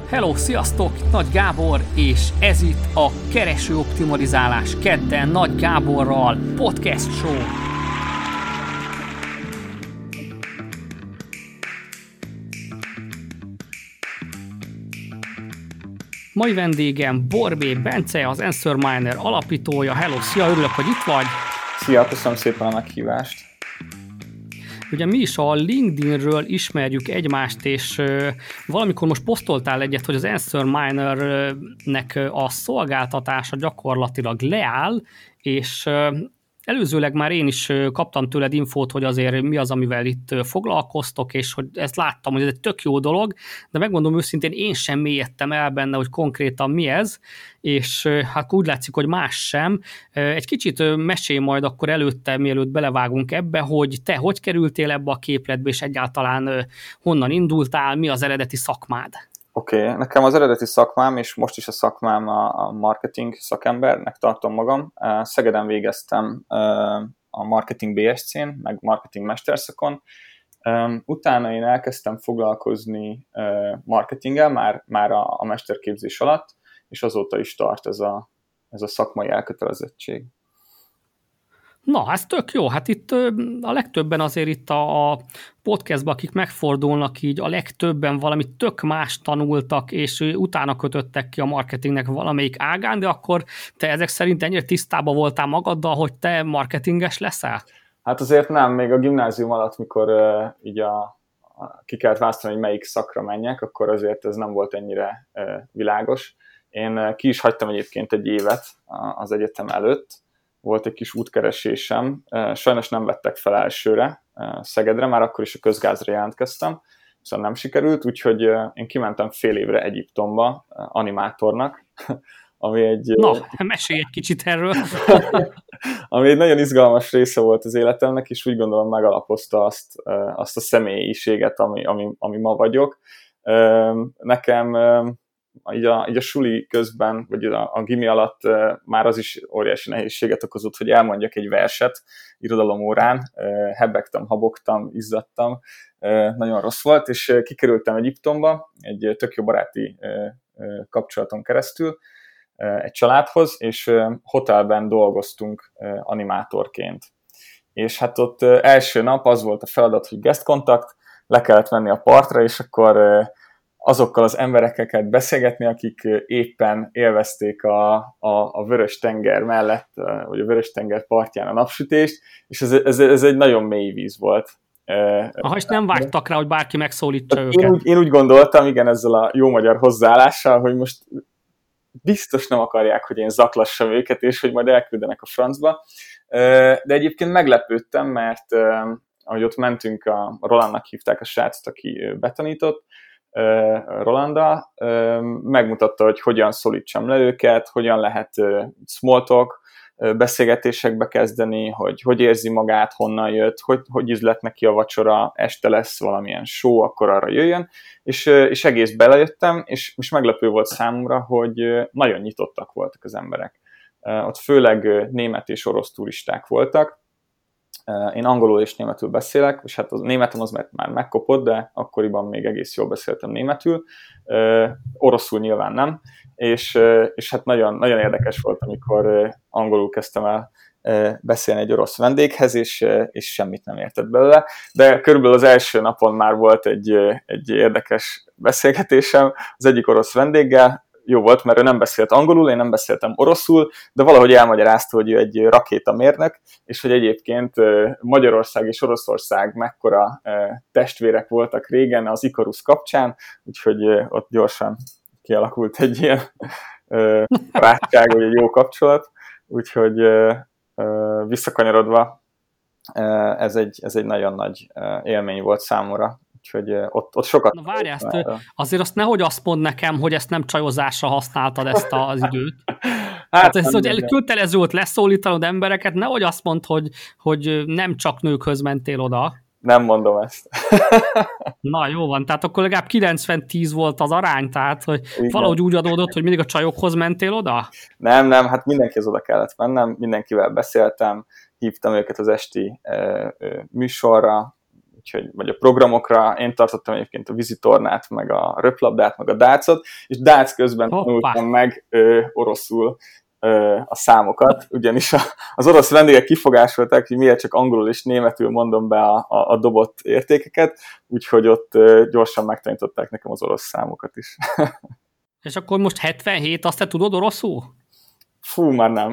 Hello, sziasztok! Nagy Gábor, és ez itt a Kereső Optimalizálás kedden Nagy Gáborral podcast show. Mai vendégem Borbé Bence, az Answer Miner alapítója. Hello, szia, örülök, hogy itt vagy. Szia, köszönöm szépen a meghívást. Ugye mi is a LinkedInről ismerjük egymást, és valamikor most posztoltál egyet, hogy az Answer Minernek a szolgáltatása gyakorlatilag leáll, és előzőleg már én is kaptam tőled infót, hogy azért mi az, amivel itt foglalkoztok, és hogy ezt láttam, hogy ez egy tök jó dolog, de megmondom őszintén, én sem mélyedtem el benne, hogy konkrétan mi ez, és hát úgy látszik, hogy más sem. Egy kicsit mesélj majd akkor előtte, mielőtt belevágunk ebbe, hogy te hogy kerültél ebbe a képletbe, és egyáltalán honnan indultál, mi az eredeti szakmád? Oké, nekem az eredeti szakmám, és most is a szakmám a marketing szakembernek tartom magam. Szegeden végeztem a marketing BSC-n, meg marketing mesterszakon. Utána én elkezdtem foglalkozni marketinggel már a mesterképzés alatt, és azóta is tart ez a szakmai elkötelezettség. Na, ez tök jó. Hát itt a legtöbben azért itt a podcastban, akik megfordulnak így, a legtöbben valami tök más tanultak, és utána kötöttek ki a marketingnek valamelyik ágán, de akkor te ezek szerint ennyire tisztában voltál magaddal, hogy te marketinges leszel? Hát azért nem, még a gimnázium alatt, mikor így ki kellett választani, hogy melyik szakra menjek, akkor azért ez nem volt ennyire világos. Én ki is hagytam egyébként egy évet az egyetem előtt, volt egy kis útkeresésem, sajnos nem vettek fel elsőre Szegedre, már akkor is a közgázra jelentkeztem, viszont nem sikerült, úgyhogy én kimentem fél évre Egyiptomba animátornak, ami egy... Na, mesélj egy kicsit erről! Ami egy nagyon izgalmas része volt az életemnek, és úgy gondolom megalapozta azt a személyiséget, ami ma vagyok. Nekem... Így a suli közben, vagy a gimi alatt már az is óriási nehézséget okozott, hogy elmondjak egy verset irodalomórán, hebegtem, habogtam, izzadtam, nagyon rossz volt, és kikerültem Egyiptomba egy tök jó baráti kapcsolaton keresztül egy családhoz, és hotelben dolgoztunk animátorként. És hát ott első nap az volt a feladat, hogy guest contact, le kellett menni a partra, és akkor azokkal az emberekkel kellett beszélgetni, akik éppen élvezték a Vörös-tenger mellett, vagy a Vörös-tenger partján a napsütést, és ez egy nagyon mély víz volt. Aha, és nem vágtak rá, hogy bárki megszólítsa őket. Én úgy gondoltam, igen, ezzel a jó magyar hozzáállással, hogy most biztos nem akarják, hogy én zaklassam őket, és hogy majd elküldenek a francba. De egyébként meglepődtem, mert ahogy ott mentünk, a Rolandnak hívták a srácot, aki betanított, Rolanda, megmutatta, hogy hogyan szólítsam le őket, hogyan lehet small talk beszélgetésekbe kezdeni, hogy érzi magát, honnan jött, hogy ízlett neki a vacsora, este lesz valamilyen show, akkor arra jöjjön, és egész belejöttem, és meglepő volt számomra, hogy nagyon nyitottak voltak az emberek. Ott főleg német és orosz turisták voltak. Én angolul és németül beszélek, és hát a németem az már megkopott, de akkoriban még egész jól beszéltem németül, oroszul nyilván nem, és hát nagyon, nagyon érdekes volt, amikor angolul kezdtem el beszélni egy orosz vendéghez, és semmit nem értett belőle, de körülbelül az első napon már volt egy érdekes beszélgetésem az egyik orosz vendéggel. Jó volt, mert ő nem beszélt angolul, én nem beszéltem oroszul, de valahogy elmagyarázta, hogy ő egy rakétamérnök, és hogy egyébként Magyarország és Oroszország mekkora testvérek voltak régen az Ikarus kapcsán, úgyhogy ott gyorsan kialakult egy ilyen barátság, vagy egy jó kapcsolat, úgyhogy visszakanyarodva ez egy nagyon nagy élmény volt számomra. Úgyhogy ott sokat... Na várj, azért azt nehogy azt mondd nekem, hogy ezt nem csajozásra használtad ezt az időt. Hát ez, hogy kötelező volt leszólítanod embereket, nehogy azt mondd, hogy nem csak nőkhöz mentél oda. Nem mondom ezt. Na jó van, tehát akkor legalább 90-10 volt az arány, tehát hogy igen. Valahogy úgy adódott, hogy mindig a csajokhoz mentél oda? Nem, hát mindenkihez oda kellett mennem, mindenkivel beszéltem, hívtam őket az esti műsorra, úgyhogy, vagy a programokra, én tartottam egyébként a vízitornát, meg a röplabdát, meg a dácot, és dác közben tanultam meg oroszul a számokat, ugyanis az orosz vendégek kifogásolták, hogy miért csak angolul és németül mondom be a dobott értékeket, úgyhogy ott gyorsan megtanították nekem az orosz számokat is. És akkor most 77, azt te tudod oroszul? Fú, már nem.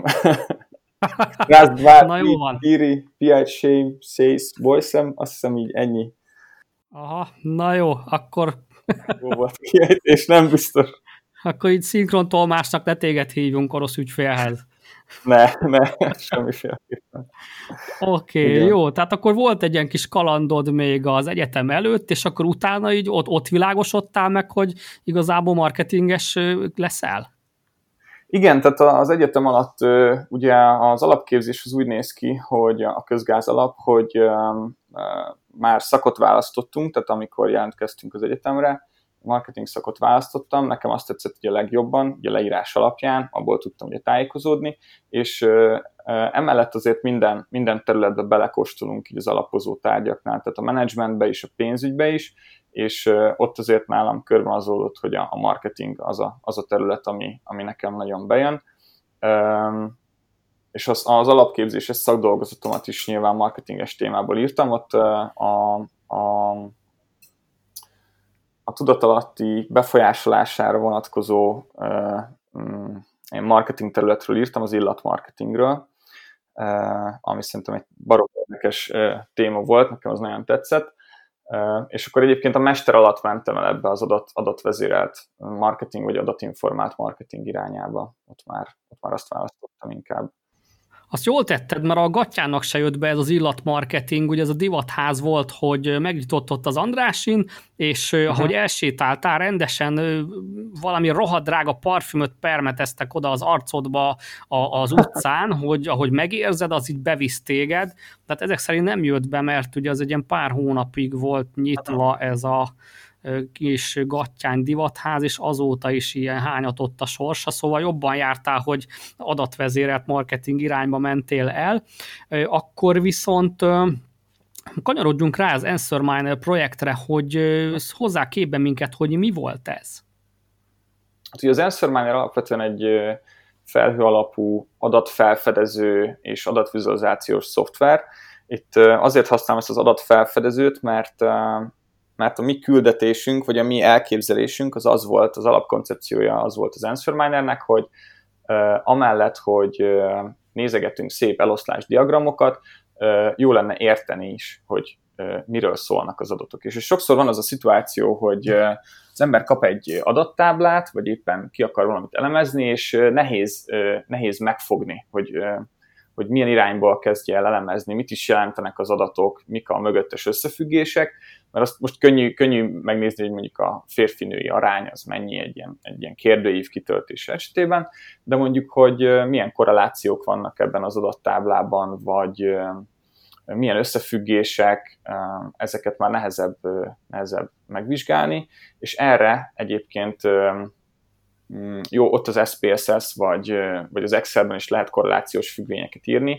Na jó van. Piri, Piacsé, Szész, Boyszem, azt hiszem így ennyi. Aha, na jó, akkor... Jó volt kiejtés, nem biztos. Akkor így szinkrontolmásnak ne téged hívjunk orosz ügyfélhez. Ne, semmiféleképpen. Oké, jó, tehát akkor volt egy ilyen kis kalandod még az egyetem előtt, és akkor utána így ott világosodtál meg, hogy igazából marketinges leszel? Igen, tehát az egyetem alatt ugye az alapképzés az úgy néz ki, hogy a közgáz alap, hogy már szakot választottunk, tehát amikor jelentkeztünk az egyetemre, marketing szakot választottam, nekem azt tetszett ugye a legjobban, ugye a leírás alapján, abból tudtam ugye tájékozódni, és emellett azért minden területbe belekóstolunk így az alapozó tárgyaknál, tehát a menedzsmentbe is, a pénzügybe is, és ott azért nálam körvonalazódott, hogy a marketing az a terület, ami nekem nagyon bejön. És az alapképzéses szakdolgozatomat is nyilván marketinges témából írtam, ott a tudatalatti befolyásolására vonatkozó én marketing területről írtam, az illatmarketingről, ami szerintem egy baromi érdekes téma volt, nekem az nagyon tetszett. És akkor egyébként a mester alatt mentem el ebbe az adatvezérelt marketing, vagy adatinformált marketing irányába. Ott már azt választottam inkább. Azt jól tetted, mert a Gattyának se jött be ez az illatmarketing, ugye ez a divatház volt, hogy megnyitott ott az Andrásin, és ahogy elsétáltál, rendesen valami rohadt drága parfümöt permeteztek oda az arcodba az utcán, hogy ahogy megérzed, az így bevisz téged. Tehát ezek szerint nem jött be, mert ugye az egy ilyen pár hónapig volt nyitva ez a kis Gattyány divatház, és azóta is ilyen hányatott a sorsa, szóval jobban jártál, hogy adatvezérelt marketing irányba mentél el. Akkor viszont kanyarodjunk rá az Answer Miner projektre, hogy hozzá képbe minket, hogy mi volt ez? Hát ugye az Answer Miner alapvetően egy felhő alapú adatfelfedező és adatvizualizációs szoftver. Itt azért használom ezt az adatfelfedezőt, mert a mi küldetésünk, vagy a mi elképzelésünk az volt, az alapkoncepciója az volt az Answer Minernek, hogy amellett, hogy nézegetünk szép eloszlás diagramokat, jó lenne érteni is, hogy miről szólnak az adatok. És sokszor van az a szituáció, hogy az ember kap egy adattáblát, vagy éppen ki akar valamit elemezni, és nehéz megfogni, hogy milyen irányból kezdje el elemezni, mit is jelentenek az adatok, mik a mögöttes összefüggések, mert azt most könnyű megnézni, hogy mondjuk a férfi-női arány az mennyi egy ilyen kérdőív kitöltése esetében, de mondjuk, hogy milyen korrelációk vannak ebben az adattáblában, vagy milyen összefüggések, ezeket már nehezebb megvizsgálni, és erre egyébként jó, ott az SPSS vagy az Excelben is lehet korrelációs függvényeket írni,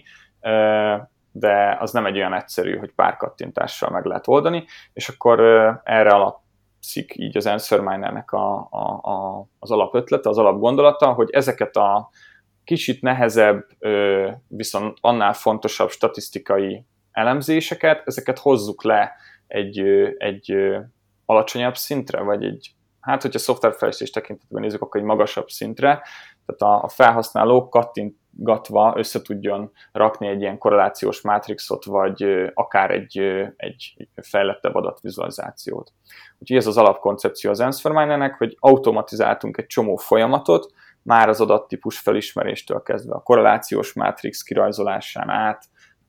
de az nem egy olyan egyszerű, hogy pár kattintással meg lehet oldani, és akkor erre alapszik így az Answer Minernek az alapötlete, az alapgondolata, hogy ezeket a kicsit nehezebb, viszont annál fontosabb statisztikai elemzéseket, ezeket hozzuk le egy alacsonyabb szintre, vagy hogyha szoftverfejlesztés tekintetben nézzük, akkor egy magasabb szintre, tehát a felhasználó kattintgatva össze tudjon rakni egy ilyen korrelációs mátrixot, vagy akár egy fejlettebb adatvizualizációt. Úgyhogy ez az alapkoncepció az Answer Minernek, hogy automatizáltunk egy csomó folyamatot, már az adattípus felismeréstől kezdve a korrelációs mátrix kirajzolásán át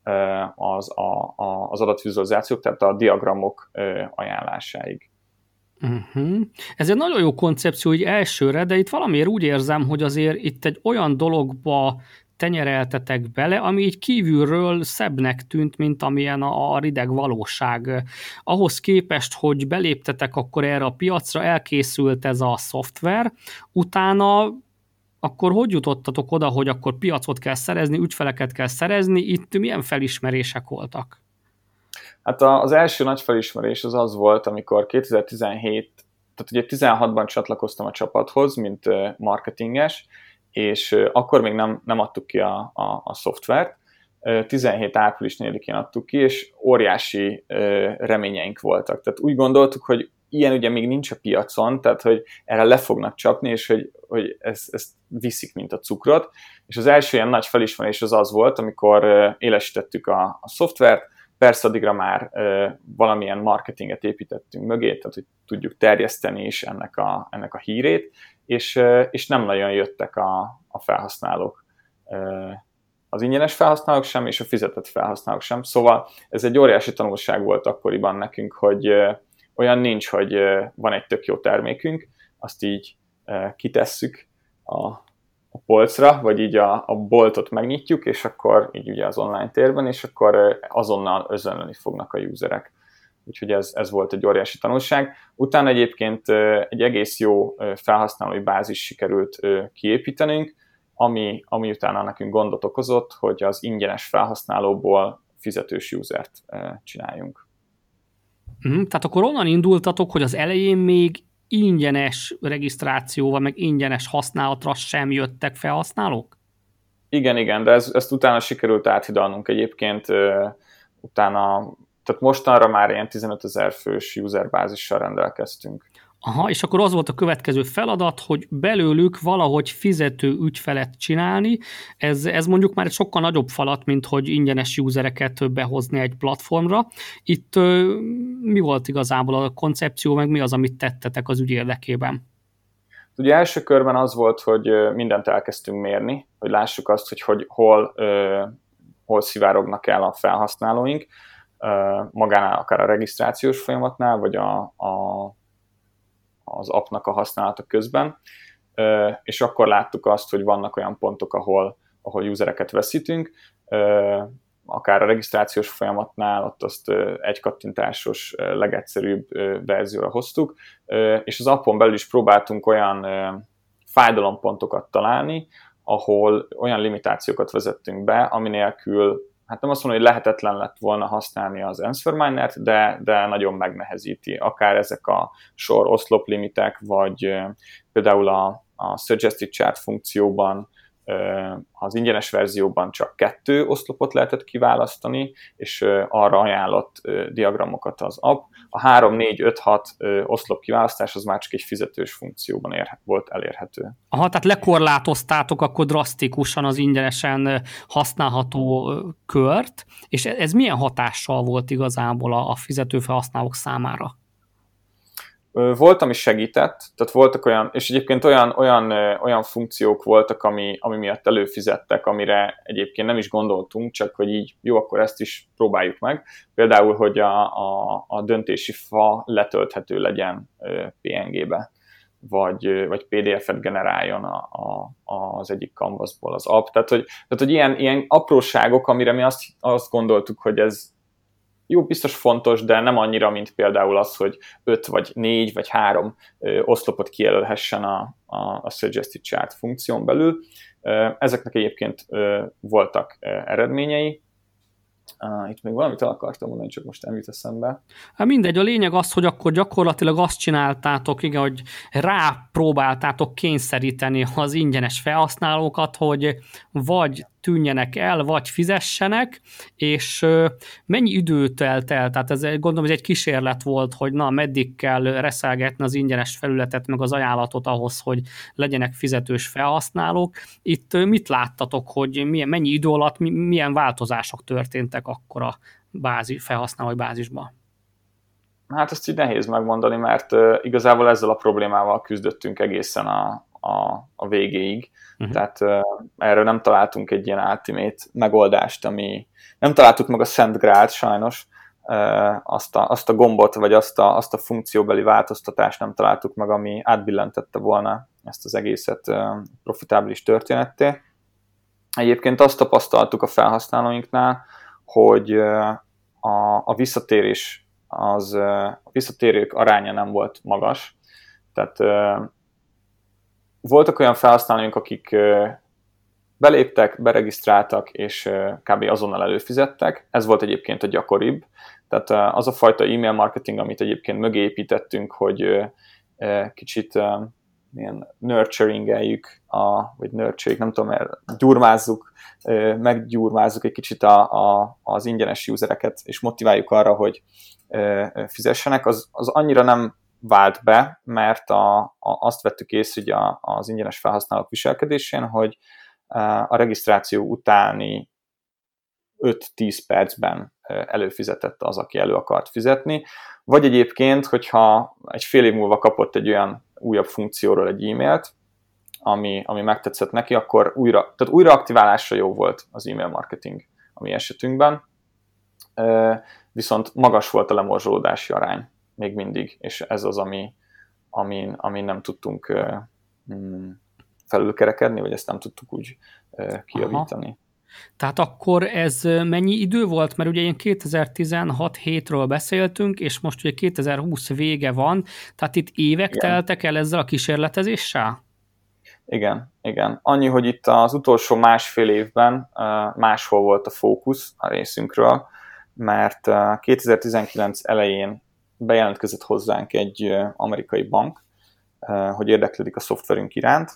az adatvizualizációk, tehát a diagramok ajánlásáig. Ez egy nagyon jó koncepció így elsőre, de itt valamiért úgy érzem, hogy azért itt egy olyan dologba tenyereltetek bele, ami így kívülről szebbnek tűnt, mint amilyen a rideg valóság. Ahhoz képest, hogy beléptetek akkor erre a piacra, elkészült ez a szoftver, utána akkor hogy jutottatok oda, hogy akkor piacot kell szerezni, ügyfeleket kell szerezni, itt milyen felismerések voltak? Hát az első nagy felismerés az volt, amikor 2017, tehát ugye 16-ban csatlakoztam a csapathoz, mint marketinges, és akkor még nem adtuk ki a szoftvert. 17 április 4-én adtuk ki, és óriási reményeink voltak. Tehát úgy gondoltuk, hogy ilyen ugye még nincs a piacon, tehát hogy erre le fognak csapni, és hogy ezt viszik, mint a cukrot. És az első ilyen nagy felismerés az volt, amikor élesítettük a szoftvert, persze addigra már valamilyen marketinget építettünk mögé, tehát hogy tudjuk terjeszteni is ennek a hírét, és nem nagyon jöttek a felhasználók. Az ingyenes felhasználók sem, és a fizetett felhasználók sem. Szóval ez egy óriási tanulság volt akkoriban nekünk, hogy olyan nincs, hogy van egy tök jó termékünk, azt így kitesszük a polcra, vagy így a boltot megnyitjuk, és akkor így ugye az online térben, és akkor azonnal özönleni fognak a userek. Úgyhogy ez volt egy óriási tanulság. Utána egyébként egy egész jó felhasználói bázis sikerült kiépítenünk, ami utána nekünk gondot okozott, hogy az ingyenes felhasználóból fizetős usert csináljunk. Tehát akkor onnan indultatok, hogy az elején még ingyenes regisztrációval, meg ingyenes használatra sem jöttek felhasználók? Igen, de ezt utána sikerült áthidalnunk egyébként, utána, tehát mostanra már ilyen 15 000 fős userbázissal rendelkeztünk. Aha, és akkor az volt a következő feladat, hogy belőlük valahogy fizető ügyfelet csinálni. Ez mondjuk már egy sokkal nagyobb falat, mint hogy ingyenes usereket behozni egy platformra. Itt mi volt igazából a koncepció, meg mi az, amit tettetek az ügy érdekében? Ugye első körben az volt, hogy mindent elkezdtünk mérni, hogy lássuk azt, hogy hol szivárognak el a felhasználóink, magánál akár a regisztrációs folyamatnál, vagy az appnak a használata közben, és akkor láttuk azt, hogy vannak olyan pontok, ahol usereket veszítünk, akár a regisztrációs folyamatnál, ott azt egy kattintásos, legegyszerűbb verzióra hoztuk, és az appon belül is próbáltunk olyan fájdalompontokat találni, ahol olyan limitációkat vezettünk be, ami nélkül, hát nem azt mondom, hogy lehetetlen lett volna használni az Answer Miner-t, de nagyon megnehezíti. Akár ezek a sor oszlop limitek, vagy például a Suggested Chart funkcióban, az ingyenes verzióban csak 2 oszlopot lehetett kiválasztani, és arra ajánlott diagramokat az app. A 3, 4, 5, 6 oszlop kiválasztás az már csak egy fizetős funkcióban volt elérhető. Aha, tehát lekorlátoztátok akkor drasztikusan az ingyenesen használható kört, és ez milyen hatással volt igazából a fizető felhasználók számára? Volt, ami segített, tehát voltak olyan, és egyébként olyan funkciók voltak, ami miatt előfizettek, amire egyébként nem is gondoltunk, csak hogy így jó, akkor ezt is próbáljuk meg. Például, hogy a döntési fa letölthető legyen PNG-be, vagy PDF-et generáljon az egyik canvasból az app. Tehát, hogy ilyen apróságok, amire mi azt gondoltuk, hogy ez jó, biztos fontos, de nem annyira, mint például az, hogy 5 vagy 4 vagy 3 oszlopot kijelölhessen a Suggested Chart funkción belül. Ezeknek egyébként voltak eredményei. Itt még valamit el akartam mondani, csak most nem jut eszembe. Hát mindegy, a lényeg az, hogy akkor gyakorlatilag azt csináltátok, igen, hogy rápróbáltátok kényszeríteni az ingyenes felhasználókat, hogy vagy tűnjenek el, vagy fizessenek, és mennyi idő telt el? Tehát gondolom, ez egy kísérlet volt, hogy meddig kell reszelgetni az ingyenes felületet, meg az ajánlatot ahhoz, hogy legyenek fizetős felhasználók. Itt mit láttatok, hogy mennyi idő alatt milyen változások történtek akkor a felhasználói bázisban? Hát ezt így nehéz megmondani, mert igazából ezzel a problémával küzdöttünk egészen a végéig. Tehát erről nem találtunk egy ilyen ultimate megoldást, nem találtuk meg a Szent Grált sajnos, azt a gombot, vagy azt a funkcióbeli változtatást nem találtuk meg, ami átbillentette volna ezt az egészet profitábilis történetté. Egyébként azt tapasztaltuk a felhasználóinknál, hogy a visszatérés a visszatérők aránya nem volt magas. Tehát voltak olyan felhasználóink, akik beléptek, beregisztráltak, és kb. Azonnal előfizettek. Ez volt egyébként a gyakoribb. Tehát az a fajta e-mail marketing, amit egyébként mögé építettünk, hogy kicsit milyen nurturingeljük, vagy nurturing, nem tudom, gyurmázzuk, meggyurmázzuk egy kicsit az ingyenes usereket, és motiváljuk arra, hogy fizessenek, az annyira nem vált be, mert azt vettük észre ugye az ingyenes felhasználók viselkedésén, hogy a regisztráció utáni 5-10 percben előfizetett az, aki elő akart fizetni, vagy egyébként, hogyha egy fél év múlva kapott egy olyan újabb funkcióról egy e-mailt, ami megtetszett neki, akkor újra aktiválásra jó volt az e-mail marketing a mi esetünkben, viszont magas volt a lemorzsolódási arány még mindig, és ez az, amin nem tudtunk felülkerekedni, vagy ezt nem tudtuk úgy kijavítani. Aha. Tehát akkor ez mennyi idő volt? Mert ugye ilyen 2016 hétről beszéltünk, és most ugye 2020 vége van, tehát itt évek teltek el ezzel a kísérletezéssel? Igen. Annyi, hogy itt az utolsó másfél évben máshol volt a fókusz a részünkről, mert 2019 elején bejelentkezett hozzánk egy amerikai bank, hogy érdeklődik a szoftverünk iránt,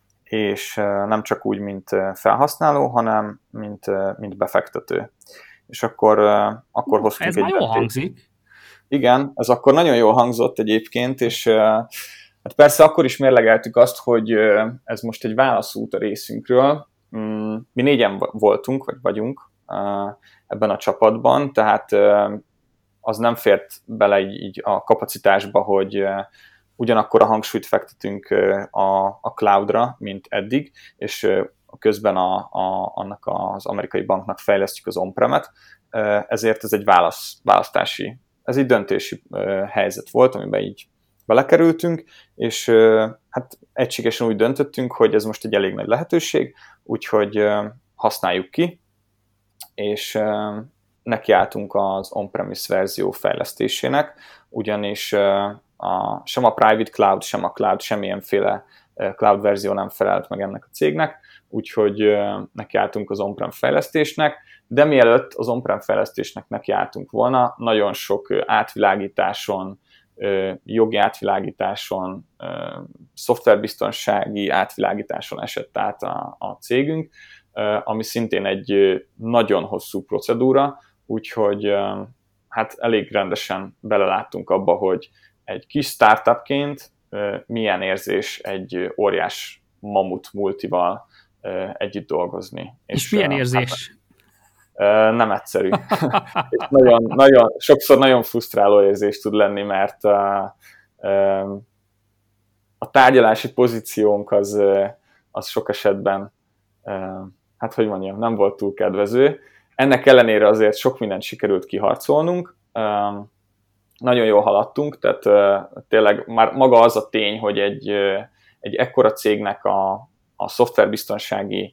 és nem csak úgy, mint felhasználó, hanem mint befektető. És akkor hoztunk egy döntést. Ez már jól hangzik. Igen, ez akkor nagyon jól hangzott egyébként, és hát persze akkor is mérlegeltük azt, hogy ez most egy válaszút a részünkről. Mi 4-en voltunk, vagy vagyunk ebben a csapatban, tehát az nem fért bele így a kapacitásba, hogy ugyanakkor a hangsúlyt fektetünk a cloudra, mint eddig, és közben annak az amerikai banknak fejlesztjük az on-premet, ezért ez egy választási, ez egy döntési helyzet volt, amiben így belekerültünk, és hát egységesen úgy döntöttünk, hogy ez most egy elég nagy lehetőség, úgyhogy használjuk ki, és nekiálltunk az on-premise verzió fejlesztésének, ugyanis sem a private cloud, sem a cloud, semmilyenféle cloud verzió nem felelt meg ennek a cégnek, úgyhogy nekiálltunk az on-prem fejlesztésnek, de mielőtt az on-prem fejlesztésnek nekiálltunk volna, nagyon sok átvilágításon, jogi átvilágításon, szoftverbiztonsági átvilágításon esett át a cégünk, ami szintén egy nagyon hosszú procedúra, úgyhogy hát elég rendesen beleláttunk abba, hogy egy kis startupként milyen érzés egy óriás mamut multival együtt dolgozni. És milyen érzés? Hát, nem egyszerű. És nagyon, sokszor nagyon frusztráló érzés tud lenni, mert a tárgyalási pozíciónk az sok esetben, hát hogy mondjam, nem volt túl kedvező. Ennek ellenére azért sok mindent sikerült kiharcolnunk, nagyon jól haladtunk, tehát tényleg már maga az a tény, hogy egy ekkora cégnek a szoftverbiztonsági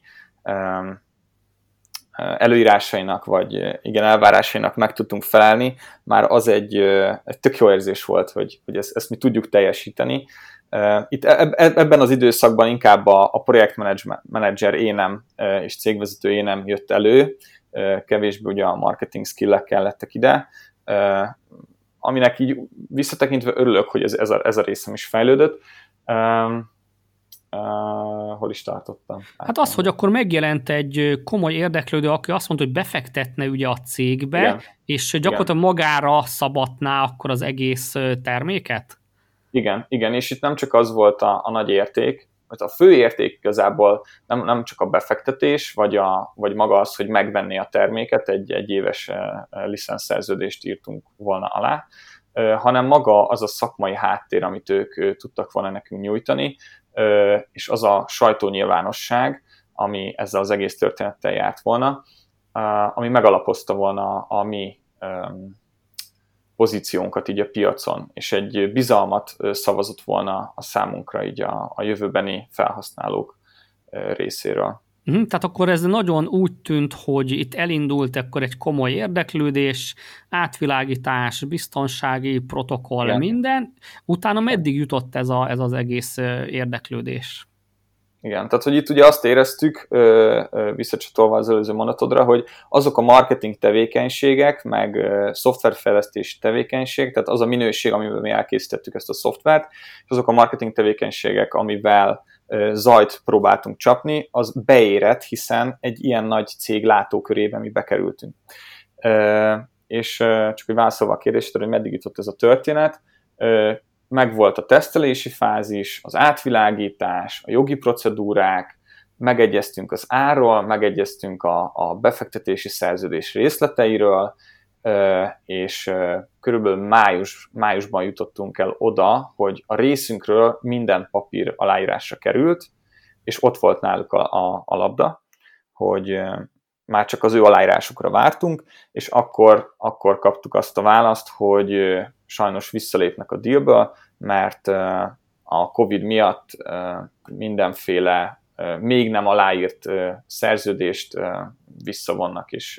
előírásainak, vagy igen, elvárásainak meg tudtunk felelni, már az egy tök jó érzés volt, hogy ezt mi tudjuk teljesíteni. Itt ebben az időszakban inkább a projektmenedzser énem és cégvezető énem jött elő, kevésbé ugye a marketing skillek kellettek ide, aminek így visszatekintve örülök, hogy ez a részem is fejlődött. Hol is tartottam? Hát az, hogy akkor megjelent egy komoly érdeklődő, aki azt mondta, hogy befektetne ugye a cégbe, igen, és gyakorlatilag magára szabadná akkor az egész terméket? Igen, és itt nem csak az volt a nagy érték, a fő érték igazából nem csak a befektetés, vagy maga az, hogy megvenni a terméket, egy éves licenszerződést írtunk volna alá, hanem maga az a szakmai háttér, amit ők tudtak volna nekünk nyújtani, és az a sajtónyilvánosság, ami ezzel az egész történettel járt volna, ami megalapozta volna a mi pozíciónkat így a piacon, és egy bizalmat szavazott volna a számunkra így a jövőbeni felhasználók részéről. Tehát akkor ez nagyon úgy tűnt, hogy itt elindult akkor egy komoly érdeklődés, átvilágítás, biztonsági protokoll, igen, minden. Utána meddig jutott ez az egész érdeklődés? Igen, tehát hogy itt ugye azt éreztük, visszacsatolva az előző mondatodra, hogy azok a marketing tevékenységek, meg szoftverfejlesztési tevékenység, tehát az a minőség, amivel mi elkészítettük ezt a szoftvert, és azok a marketing tevékenységek, amivel zajt próbáltunk csapni, az beérett, hiszen egy ilyen nagy cég látókörébe mi bekerültünk. És csak hogy válaszolva a kérdésre, hogy meddig jutott ez a történet, megvolt a tesztelési fázis, az átvilágítás, a jogi procedúrák, megegyeztünk az árról, megegyeztünk a befektetési szerződés részleteiről, és körülbelül májusban jutottunk el oda, hogy a részünkről minden papír aláírásra került, és ott volt náluk a labda, hogy már csak az ő aláírásukra vártunk, és akkor kaptuk azt a választ, hogy sajnos visszalépnek a dealből, mert a Covid miatt mindenféle még nem aláírt szerződést visszavonnak, és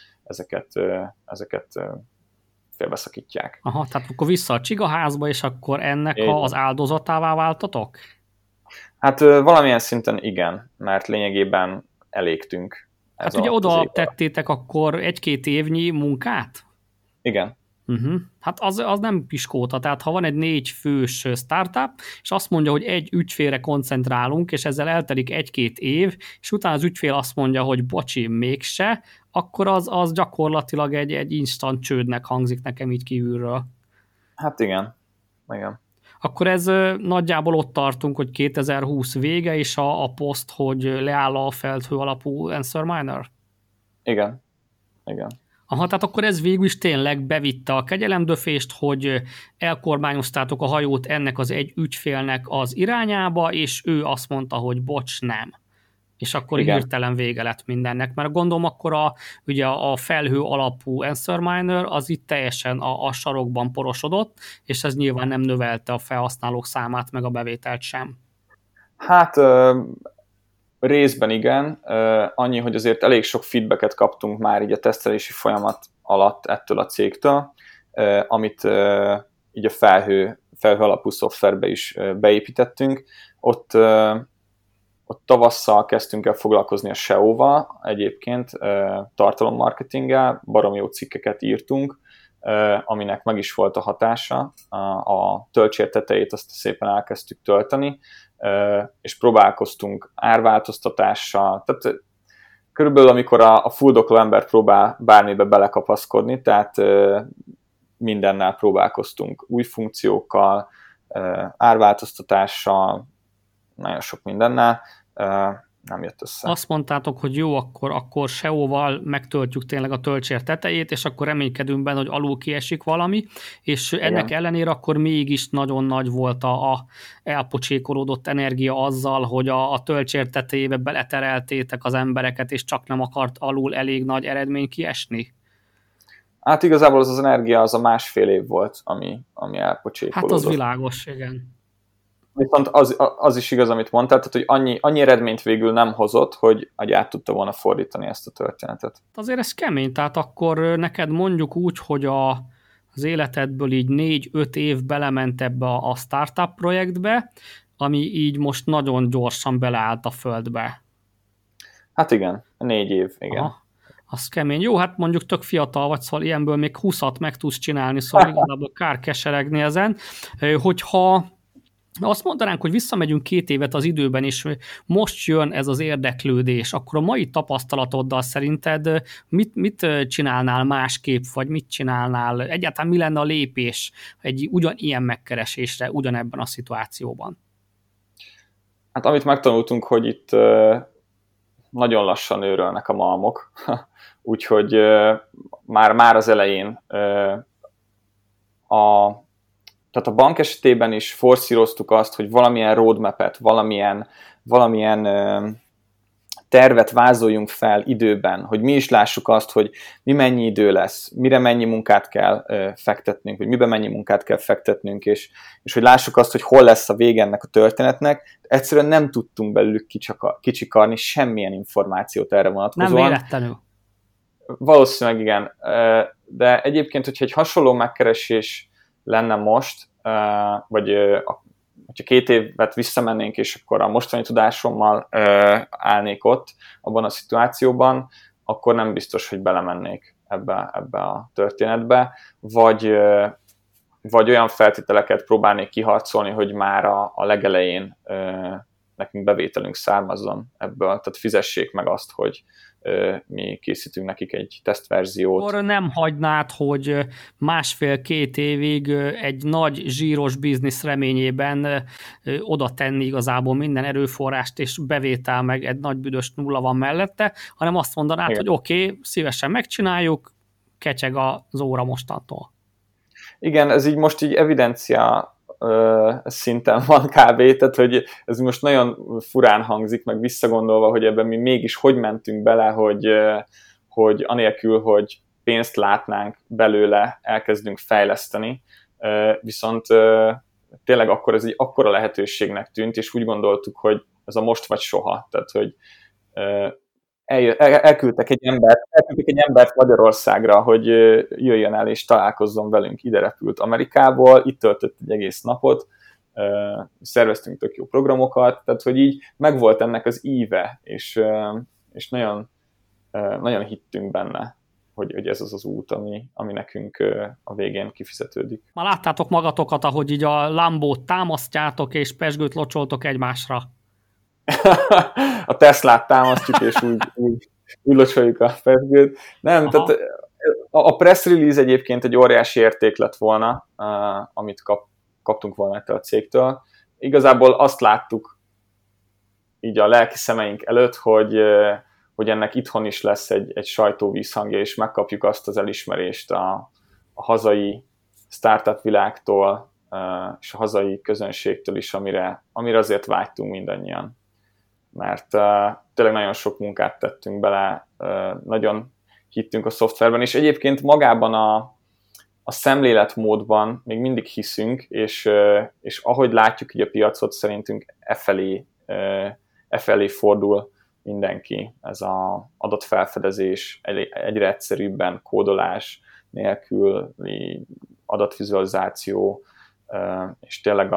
ezeket félbeszakítják. Aha, tehát akkor vissza a csigaházba, és akkor ennek az áldozatává váltatok? Hát valamilyen szinten igen, mert lényegében elégtünk. Hát ugye oda tettétek akkor 1-2 évnyi munkát? Igen. Hát az nem piskóta, tehát ha van egy 4 fős startup, és azt mondja, hogy egy ügyfélre koncentrálunk, és ezzel eltelik 1-2 év, és utána az ügyfél azt mondja, hogy bocsi, mégse, akkor az gyakorlatilag egy instant csődnek hangzik nekem így kívülről. Hát igen. Akkor ez nagyjából ott tartunk, hogy 2020 vége, és a poszt, hogy leáll a felhő alapú Answer Miner? Igen. Aha, tehát akkor ez végül is tényleg bevitte a kegyelemdöfést, hogy elkormányoztátok a hajót ennek az egy ügyfélnek az irányába, és ő azt mondta, hogy bocs, nem. És akkor igen, hirtelen vége lett mindennek. Mert gondolom akkor ugye a felhő alapú Answer Miner az itt teljesen a sarokban porosodott, és ez nyilván nem növelte a felhasználók számát, meg a bevételt sem. Hát részben igen, annyi, hogy azért elég sok feedbacket kaptunk már így a tesztelési folyamat alatt ettől a cégtől, amit így a felhő alapú szoftverbe is beépítettünk. Ott tavasszal kezdtünk el foglalkozni a SEO-val egyébként, tartalommarketinggel, baromi jó cikkeket írtunk, aminek meg is volt a hatása. A töltsér tetejét azt szépen elkezdtük tölteni, és próbálkoztunk árváltoztatással. Tehát körülbelül amikor a fuldokló ember próbál bármibe belekapaszkodni, tehát mindennel próbálkoztunk, új funkciókkal, árváltoztatással, nagyon sok mindennel, nem jött össze. Azt mondtátok, hogy jó, akkor SEO-val megtöltjük tényleg a töltsér tetejét, és akkor reménykedünk benne, hogy alul kiesik valami, és ennek ellenére akkor mégis nagyon nagy volt a elpocsékolódott energia azzal, hogy a töltsér tetejébe beletereltétek az embereket, és csak nem akart alul elég nagy eredmény kiesni. Hát igazából az energia az a 1,5 év volt, ami elpocsékolódott. Hát az világos, igen. Viszont az is igaz, amit mondtál, tehát, hogy annyi eredményt végül nem hozott, hogy át tudta volna fordítani ezt a történetet. Azért ez kemény, tehát akkor neked mondjuk úgy, hogy az életedből így 4-5 év belement ebbe a startup projektbe, ami így most nagyon gyorsan beleállt a földbe. Hát igen, 4 év, igen. Aha, az kemény. Jó, hát mondjuk tök fiatal vagy, szóval ilyenből még 20-at meg tudsz csinálni, szóval igazából kár keseregni ezen. Hogyha azt mondanánk, hogy visszamegyünk 2 évet az időben, és most jön ez az érdeklődés, akkor a mai tapasztalatoddal szerinted mit csinálnál másképp, vagy mit csinálnál, egyáltalán mi lenne a lépés egy ugyanilyen megkeresésre, ugyanebben a szituációban? Hát amit megtanultunk, hogy itt nagyon lassan őrölnek a malmok, úgyhogy már az elején tehát a bank esetében is forszíroztuk azt, hogy valamilyen roadmap-et, valamilyen tervet vázoljunk fel időben, hogy mi is lássuk azt, hogy mi mennyi idő lesz, mire mennyi munkát kell fektetnünk, vagy miben mennyi munkát kell fektetnünk, és hogy lássuk azt, hogy hol lesz a vége ennek a történetnek. Egyszerűen nem tudtunk belőlük kicsikarni semmilyen információt erre vonatkozóan. Nem véletlenül. Valószínűleg igen, de egyébként, hogyha egy hasonló megkeresés lenne most, vagy hogyha 2 évet visszamennénk, és akkor a mostani tudásommal állnék ott abban a szituációban, akkor nem biztos, hogy belemennék ebbe a történetbe, vagy olyan feltételeket próbálnék kiharcolni, hogy már a legelején nekünk bevételünk származzon ebből, tehát fizessék meg azt, hogy mi készítünk nekik egy tesztverziót. Akkor nem hagynád, hogy 1,5-2 évig egy nagy zsíros biznisz reményében oda tenni igazából minden erőforrást, és bevétel meg egy nagy büdös nulla van mellette, hanem azt mondanád, igen, hogy oké, szívesen megcsináljuk, kecseg az óra mostantól. Igen, ez így most így evidencia szinten van kb. Tehát, hogy ez most nagyon furán hangzik, meg visszagondolva, hogy ebben mi mégis hogy mentünk bele, hogy anélkül, hogy pénzt látnánk belőle, elkezdünk fejleszteni, viszont tényleg akkor ez egy akkora lehetőségnek tűnt, és úgy gondoltuk, hogy ez a most vagy soha. Tehát, hogy elküldtek egy embert Magyarországra, hogy jöjjön el és találkozzon velünk. Ide repült Amerikából, itt töltött egy egész napot, szerveztünk tök jó programokat, tehát hogy így megvolt ennek az íve, és nagyon, nagyon hittünk benne, hogy ez az az út, ami nekünk a végén kifizetődik. Már láttátok magatokat, ahogy így a Lambót támasztjátok, és pezsgőt locsoltok egymásra. A Teslát támasztjuk, és úgy locsoljuk a pezsgőt. Nem, tehát a press release egyébként egy óriási érték lett volna, amit kaptunk volna ettől a cégtől. Igazából azt láttuk így a lelki szemeink előtt, hogy ennek itthon is lesz egy sajtóvízhangja, és megkapjuk azt az elismerést a hazai startup világtól, és a hazai közönségtől is, amire azért vágytunk mindannyian. Mert tényleg nagyon sok munkát tettünk bele, nagyon hittünk a szoftverben, és egyébként magában a szemléletmódban még mindig hiszünk, és ahogy látjuk így a piacot, szerintünk e felé fordul mindenki. Ez az adatfelfedezés egyre egyszerűbben, kódolás nélküli adatvizualizáció, és tényleg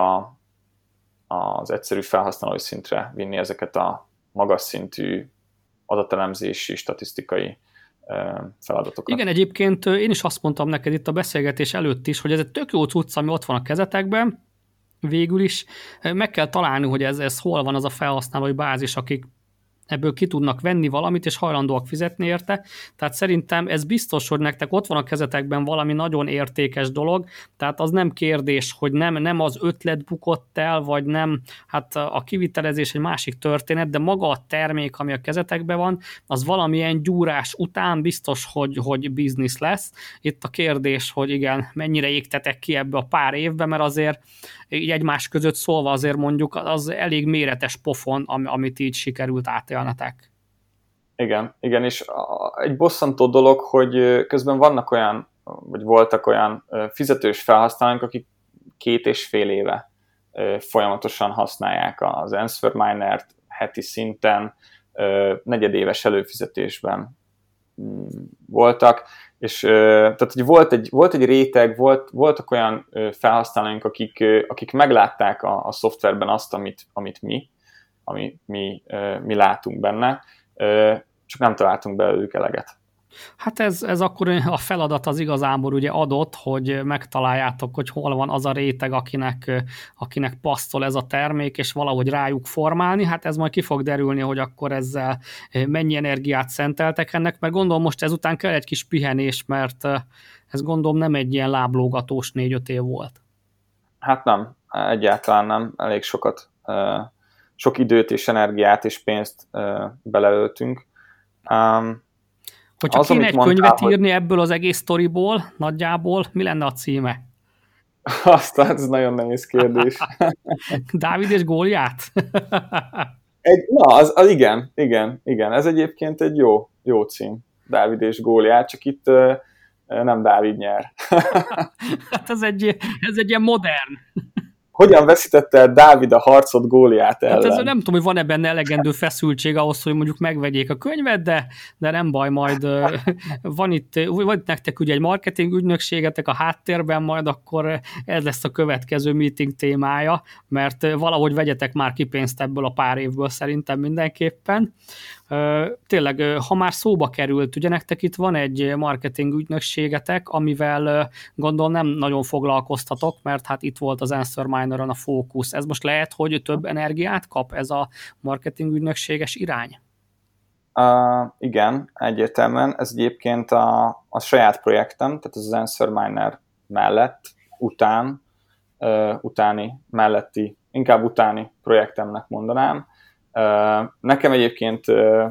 az egyszerű felhasználói szintre vinni ezeket a magas szintű adatelemzési, statisztikai feladatokat. Igen, egyébként én is azt mondtam neked itt a beszélgetés előtt is, hogy ez egy tök jó cucc, ami ott van a kezetekben, végül is meg kell találni, hogy ez hol van az a felhasználói bázis, akik ebből ki tudnak venni valamit, és hajlandóak fizetni érte. Tehát szerintem ez biztos, hogy nektek ott van a kezetekben valami nagyon értékes dolog, tehát az nem kérdés, hogy nem az ötlet bukott el, vagy nem, hát a kivitelezés egy másik történet, de maga a termék, ami a kezetekben van, az valamilyen gyúrás után biztos, hogy biznisz lesz. Itt a kérdés, hogy igen, mennyire égtetek ki ebbe a pár évbe, mert azért így egymás között szólva azért mondjuk az elég méretes pofon, amit így sikerült átélnetek. Igen, és egy bosszantó dolog, hogy közben vannak olyan, vagy voltak olyan fizetős felhasználók, akik 2,5 éve folyamatosan használják az Answer Miner-t heti szinten, negyedéves előfizetésben voltak, és tehát hogy volt egy réteg, voltak olyan felhasználóink, akik meglátták a szoftverben azt, amit mi látunk benne, csak nem találtunk belőlük eleget. Hát ez akkor a feladat az igazából ugye adott, hogy megtaláljátok, hogy hol van az a réteg, akinek passzol ez a termék, és valahogy rájuk formálni. Hát ez majd ki fog derülni, hogy akkor ezzel mennyi energiát szenteltek ennek, mert gondolom most ezután kell egy kis pihenés, mert ez gondolom nem egy ilyen láblógatós 4-5 év volt. Hát nem, egyáltalán nem. Elég sok időt és energiát és pénzt beleöltünk. Hogyha kéne egy könyvet írni ebből az egész sztoriból, nagyjából, mi lenne a címe? Ez nagyon nehéz kérdés. Dávid és Góliát? Az igen. Ez egyébként egy jó cím. Dávid és Góliát, csak itt nem Dávid nyer. Hát ez egy ilyen modern. hogyan veszítette el Dávid a harcot Góliát ellen? Hát ez nem tudom, hogy van-e benne elegendő feszültség ahhoz, hogy mondjuk megvegyék a könyvet, de nem baj, majd van itt nektek ugye egy marketing ügynökségetek a háttérben, majd akkor ez lesz a következő meeting témája, mert valahogy vegyetek már ki pénzt ebből a pár évből szerintem mindenképpen. Tényleg, ha már szóba került, ugye nektek itt van egy marketing ügynökségetek, amivel gondolom nem nagyon foglalkoztatok, mert hát itt volt az Answer Miner-on a fókusz. Ez most lehet, hogy több energiát kap ez a marketing ügynökséges irány? Igen, egyértelműen. Ez egyébként a saját projektem, tehát az Answer Miner mellett, inkább utáni projektemnek mondanám. Nekem egyébként,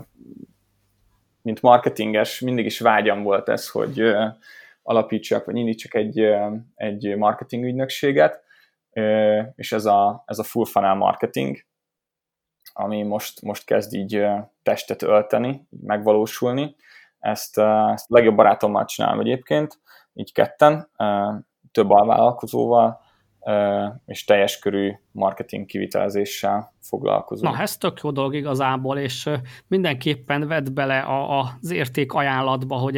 mint marketinges, mindig is vágyam volt ez, hogy alapítsak, vagy indítsak egy marketing ügynökséget, és ez a full funnel marketing, ami most kezd így testet ölteni, megvalósulni. Ezt a legjobb barátommal csinálom egyébként, így ketten, több alvállalkozóval, és teljes körű marketing kivitelezéssel foglalkozunk. Na, ez tök jó dolog igazából, és mindenképpen vedd bele az érték ajánlatba, hogy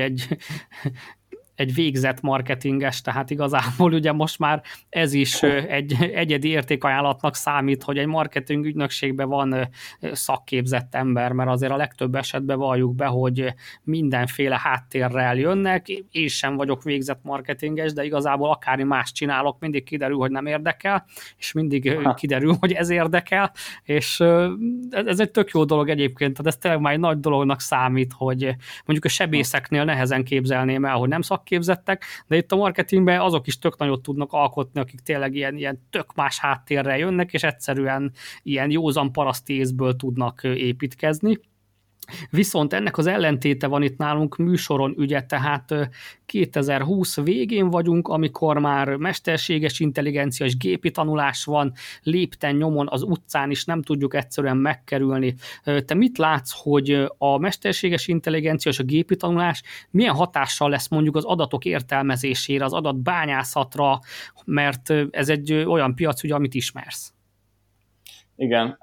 egy végzett marketinges, tehát igazából ugye most már ez is egy egyedi értékajánlatnak számít, hogy egy marketing ügynökségben van szakképzett ember, mert azért a legtöbb esetben valljuk be, hogy mindenféle háttérrel jönnek, én sem vagyok végzett marketinges, de igazából akármi más csinálok, mindig kiderül, hogy nem érdekel, és mindig kiderül, hogy ez érdekel, és ez egy tök jó dolog egyébként, tehát ez tényleg már egy nagy dolognak számít, hogy mondjuk a sebészeknél nehezen képzelném el, hogy nem szakképzettek, de itt a marketingben azok is tök nagyot tudnak alkotni, akik tényleg ilyen tök más háttérrel jönnek, és egyszerűen ilyen józan paraszti észből tudnak építkezni. Viszont ennek az ellentéte van itt nálunk műsoron, ugye, tehát 2020 végén vagyunk, amikor már mesterséges intelligencia és gépi tanulás van, lépten nyomon az utcán is nem tudjuk egyszerűen megkerülni. Te mit látsz, hogy a mesterséges intelligencia és a gépi tanulás milyen hatással lesz mondjuk az adatok értelmezésére, az adatbányászatra, mert ez egy olyan piac, ugye, amit ismersz? Igen,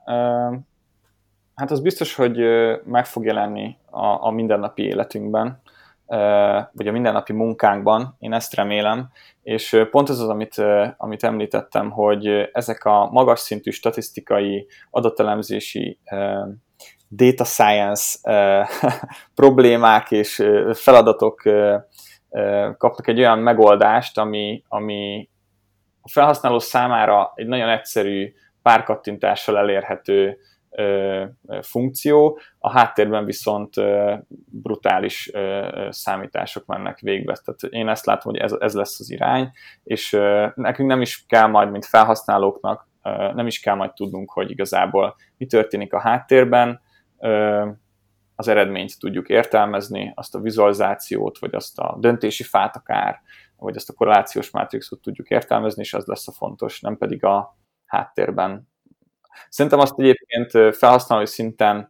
hát az biztos, hogy meg fog jelenni a mindennapi életünkben, vagy a mindennapi munkánkban, én ezt remélem, és pont ez az, amit említettem, hogy ezek a magas szintű statisztikai, adatelemzési, data science problémák és feladatok kapnak egy olyan megoldást, ami a felhasználó számára egy nagyon egyszerű, pár kattintással elérhető funkció, a háttérben viszont brutális számítások mennek végbe. Tehát én ezt látom, hogy ez lesz az irány, és nekünk nem is kell majd, mint felhasználóknak, nem is kell majd tudnunk, hogy igazából mi történik a háttérben, az eredményt tudjuk értelmezni, azt a vizualizációt, vagy azt a döntési fát akár, vagy azt a korrelációs mátrixot tudjuk értelmezni, és az lesz a fontos, nem pedig a háttérben. Szerintem azt egyébként felhasználói szinten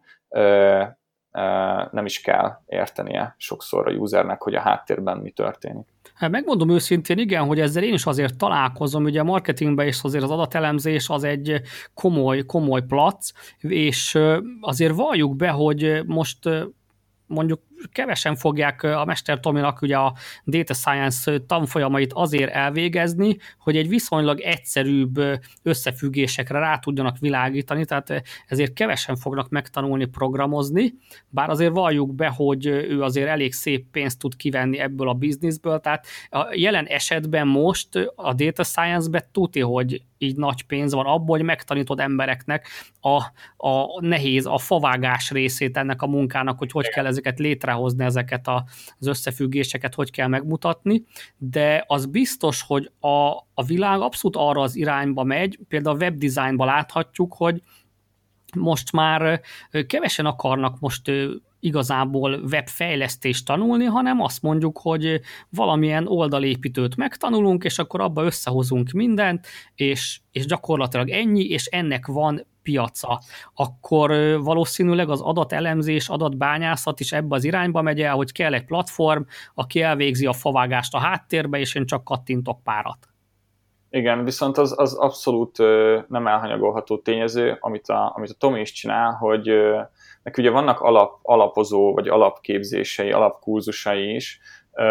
nem is kell értenie sokszor a usernek, hogy a háttérben mi történik. Hát megmondom őszintén, igen, hogy ezzel én is azért találkozom, ugye a marketingben is azért az adatelemzés az egy komoly plac, és azért valljuk be, hogy most mondjuk kevesen fogják a Mester Tominak ugye a data science tanfolyamait azért elvégezni, hogy egy viszonylag egyszerűbb összefüggésekre rá tudjanak világítani, tehát ezért kevesen fognak megtanulni programozni, bár azért valljuk be, hogy ő azért elég szép pénzt tud kivenni ebből a bizniszből, tehát a jelen esetben most a data science-ben tuti, hogy így nagy pénz van abból, hogy megtanítod embereknek a nehéz, a favágás részét ennek a munkának, hogy kell ezeket létrehozni, ezeket az összefüggéseket, hogy kell megmutatni, de az biztos, hogy a világ abszolút arra az irányba megy, például a webdesignban láthatjuk, hogy most már kevesen akarnak most igazából webfejlesztést tanulni, hanem azt mondjuk, hogy valamilyen oldalépítőt megtanulunk, és akkor abba összehozunk mindent, és gyakorlatilag ennyi, és ennek van piaca. Akkor valószínűleg az adatelemzés, adatbányászat is ebbe az irányba megy el, hogy kell egy platform, aki elvégzi a favágást a háttérbe, és én csak kattintok párat. Igen, viszont az abszolút nem elhanyagolható tényező, amit a Tomi is csinál, hogy neki ugye vannak alapozó, vagy alapképzései, alapkurzusai is.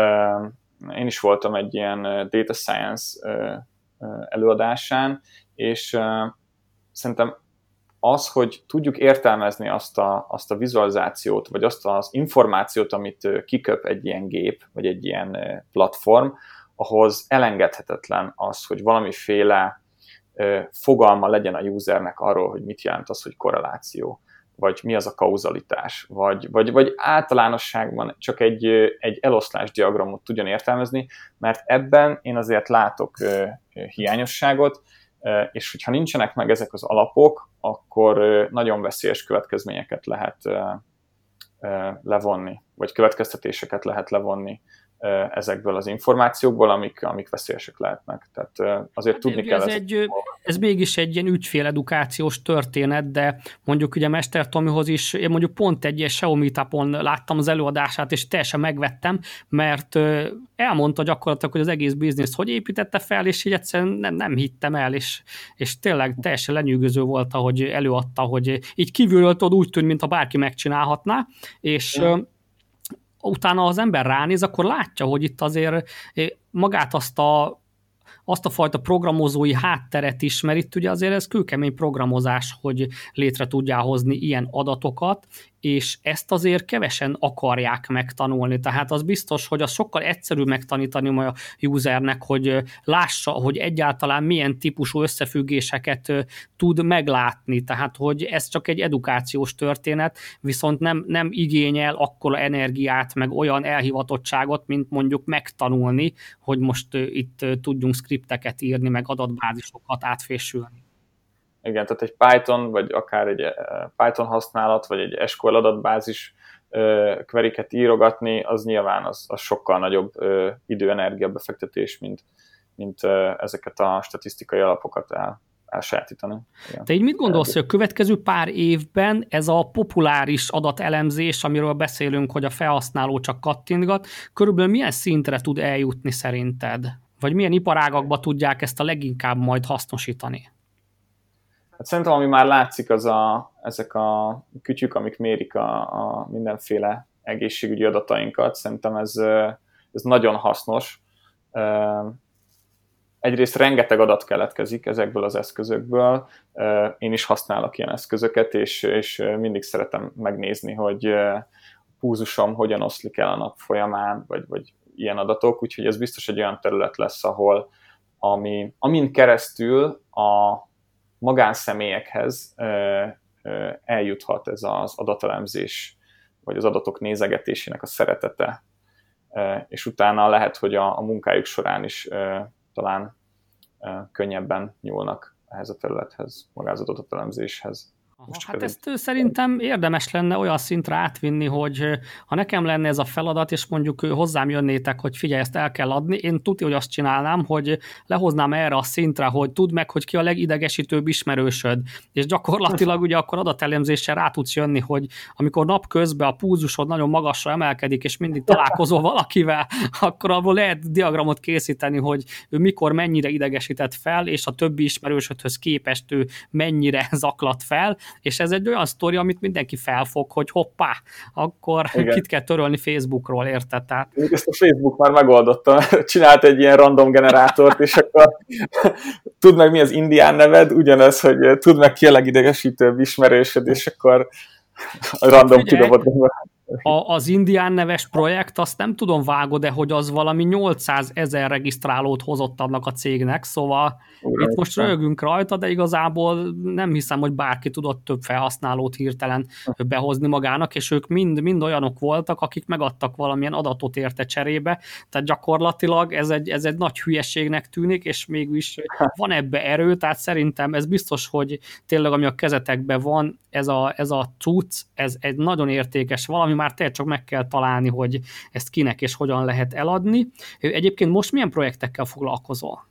Én is voltam egy ilyen data science előadásán, és szerintem az, hogy tudjuk értelmezni azt a vizualizációt, vagy azt az információt, amit kiköp egy ilyen gép, vagy egy ilyen platform, ahhoz elengedhetetlen az, hogy valamiféle fogalma legyen a usernek arról, hogy mit jelent az, hogy korreláció, vagy mi az a kauzalitás, vagy általánosságban csak egy eloszlás diagramot tudjon értelmezni, mert ebben én azért látok hiányosságot, és hogyha nincsenek meg ezek az alapok, akkor nagyon veszélyes következményeket lehet levonni, vagy következtetéseket lehet levonni ezekből az információkból, amik veszélyesek lehetnek. Tehát azért hát tudni kell ez mégis egy ilyen ügyféledukációs történet, de mondjuk ugye Mester Tomihoz is, én mondjuk pont egy ilyen SEO meetupon láttam az előadását, és teljesen megvettem, mert elmondta gyakorlatilag, hogy az egész bizniszt hogy építette fel, és így egyszerűen nem hittem el, és tényleg teljesen lenyűgöző volt, ahogy előadta, hogy így kívülről úgy tűnt, mintha bárki megcsinálhatná, és utána az ember ránéz, akkor látja, hogy itt azért magát azt a fajta programozói hátteret is, mert itt ugye azért ez kőkemény programozás, hogy létre tudjál hozni ilyen adatokat, és ezt azért kevesen akarják megtanulni. Tehát az biztos, hogy az sokkal egyszerűbb megtanítani majd a usernek, hogy lássa, hogy egyáltalán milyen típusú összefüggéseket tud meglátni. Tehát, hogy ez csak egy edukációs történet, viszont nem igényel akkora energiát, meg olyan elhivatottságot, mint mondjuk megtanulni, hogy most itt tudjunk skripteket írni, meg adatbázisokat átfésülni. Igen, tehát egy Python, vagy akár egy Python használat, vagy egy SQL adatbázis queryket írogatni, az nyilván az sokkal nagyobb idő-energia befektetés, mint ezeket a statisztikai alapokat elsajátítani. Igen. Te így mit gondolsz, hogy a következő pár évben ez a populáris adatelemzés, amiről beszélünk, hogy a felhasználó csak kattintgat, körülbelül milyen szintre tud eljutni szerinted? Vagy milyen iparágakba tudják ezt a leginkább majd hasznosítani? Hát szerintem, ami már látszik, ezek a kütyük, amik mérik a mindenféle egészségügyi adatainkat. Szerintem ez nagyon hasznos. Egyrészt rengeteg adat keletkezik ezekből az eszközökből. Én is használok ilyen eszközöket, és mindig szeretem megnézni, hogy a pulzusom hogyan oszlik el a nap folyamán, vagy ilyen adatok. Úgyhogy ez biztos egy olyan terület lesz, ahol amin keresztül a magánszemélyekhez eljuthat ez az adatelemzés, vagy az adatok nézegetésének a szeretete, és utána lehet, hogy a munkájuk során is talán könnyebben nyúlnak ehhez a területhez, magához az adatelemzéshez. Hát ezt szerintem érdemes lenne olyan szintre átvinni, hogy ha nekem lenne ez a feladat, és mondjuk hozzám jönnétek, hogy figyelj, ezt el kell adni, én tudja, hogy azt csinálnám, hogy lehoznám erre a szintre, hogy tudd meg, hogy ki a legidegesítőbb ismerősöd, és gyakorlatilag ugye akkor adatelemzéssel rá tudsz jönni, hogy amikor napközben a pulzusod nagyon magasra emelkedik, és mindig találkozol valakivel, akkor abból lehet diagramot készíteni, hogy ő mikor mennyire idegesített fel, és a többi ismerősödhöz képest ő mennyire zaklat fel, és ez egy olyan sztori, amit mindenki felfog, hogy hoppá, akkor igen, kit kell törölni Facebookról, érted? Tehát... Ezt a Facebook már megoldotta, csinált egy ilyen random generátort, és akkor tudd meg, mi az indián neved, ugyanaz, hogy tudd meg, ki a legidegesítőbb ismerősöd, és akkor random kidobott. Az indián neves projekt, azt nem tudom, vágod, de hogy az valami 800 000 regisztrálót hozott annak a cégnek, szóval itt most röhögünk rajta, de igazából nem hiszem, hogy bárki tudott több felhasználót hirtelen behozni magának, és ők mind olyanok voltak, akik megadtak valamilyen adatot érte cserébe, tehát gyakorlatilag ez egy nagy hülyeségnek tűnik, és mégis van ebbe erő, tehát szerintem ez biztos, hogy tényleg ami a kezetekben van, ez a cucc, ez egy nagyon értékes valami, már tényleg csak meg kell találni, hogy ezt kinek és hogyan lehet eladni. Egyébként most milyen projektekkel foglalkozol?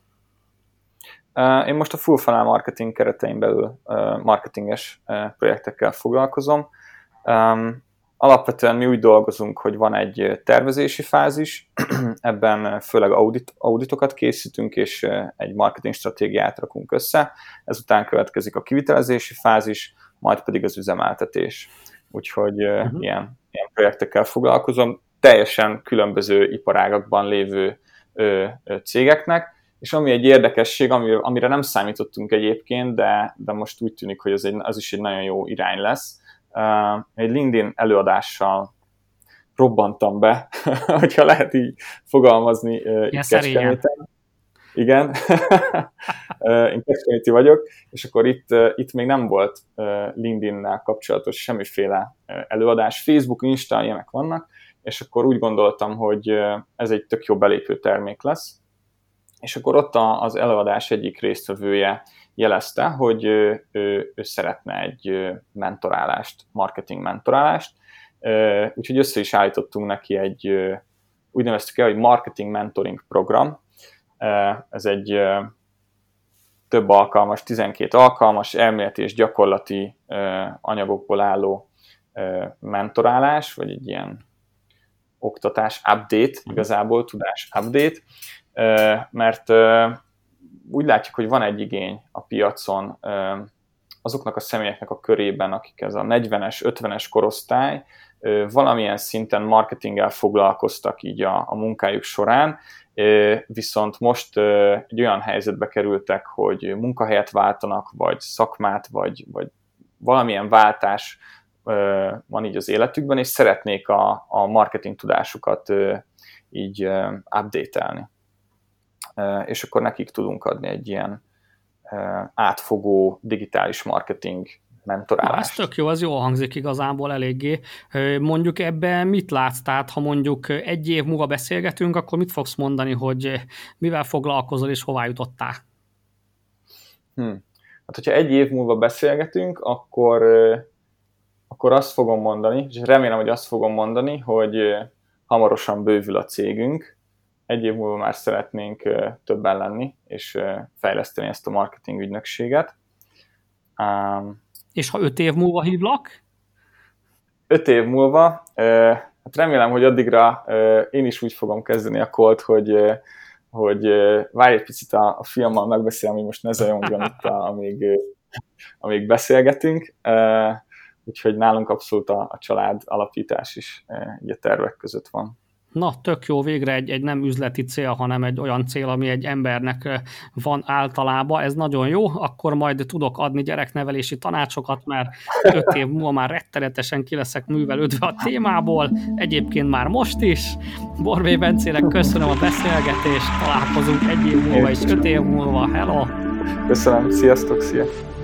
Én most a full funnel marketing keretein belül marketinges projektekkel foglalkozom. Alapvetően mi úgy dolgozunk, hogy van egy tervezési fázis, ebben főleg auditokat készítünk, és egy marketing stratégiát rakunk össze, ezután következik a kivitelezési fázis, majd pedig az üzemeltetés. Úgyhogy ilyen projektekkel foglalkozom, teljesen különböző iparágakban lévő cégeknek, és ami egy érdekesség, amire nem számítottunk egyébként, de most úgy tűnik, hogy az is egy nagyon jó irány lesz. Egy LinkedIn előadással robbantam be, hogyha lehet így fogalmazni itt Kecskeméten. Igen, én kecskeméti vagyok, és akkor itt még nem volt LinkedIn-nel kapcsolatos semmiféle előadás. Facebook, Insta, ilyenek vannak, és akkor úgy gondoltam, hogy ez egy tök jó belépő termék lesz. És akkor ott az előadás egyik résztvevője jelezte, hogy ő szeretne egy mentorálást, marketing mentorálást, úgyhogy össze is állítottunk neki egy, úgy neveztük el, hogy marketing mentoring program. Ez egy több alkalmas, 12 alkalmas, elméleti és gyakorlati anyagokból álló mentorálás, vagy egy ilyen oktatás update, igazából tudás update, mert úgy látjuk, hogy van egy igény a piacon azoknak a személyeknek a körében, akik ez a 40-es, 50-es korosztály valamilyen szinten marketinggel foglalkoztak így a munkájuk során, viszont most egy olyan helyzetbe kerültek, hogy munkahelyet váltanak, vagy szakmát, vagy valamilyen váltás van így az életükben, és szeretnék a marketing tudásukat így update-elni. És akkor nekik tudunk adni egy ilyen átfogó digitális marketing mentorálást. Ez tök jó, ez jól hangzik igazából eléggé. Mondjuk ebben mit látsz? Tehát ha mondjuk egy év múlva beszélgetünk, akkor mit fogsz mondani, hogy mivel foglalkozol és hová jutottál? Hát, hogyha egy év múlva beszélgetünk, akkor azt fogom mondani, és remélem, hogy azt fogom mondani, hogy hamarosan bővül a cégünk. Egy év múlva már szeretnénk többen lenni, és fejleszteni ezt a marketing ügynökséget. És ha 5 év múlva hívlak? 5 év múlva, hát remélem, hogy addigra én is úgy fogom kezdeni a call-t, hogy várj egy picit a fiammal megbeszélem, hogy most ne zajongjon itt, amíg beszélgetünk. Úgyhogy nálunk abszolút a család alapítás is a tervek között van. Na, tök jó, végre egy nem üzleti cél, hanem egy olyan cél, ami egy embernek van általában. Ez nagyon jó, akkor majd tudok adni gyereknevelési tanácsokat, mert 5 év múlva már rettenetesen ki leszek művelődve a témából, egyébként már most is. Borbély Bencének köszönöm a beszélgetést, találkozunk egy év múlva és 5 év múlva. Hello! Köszönöm, sziasztok, szia!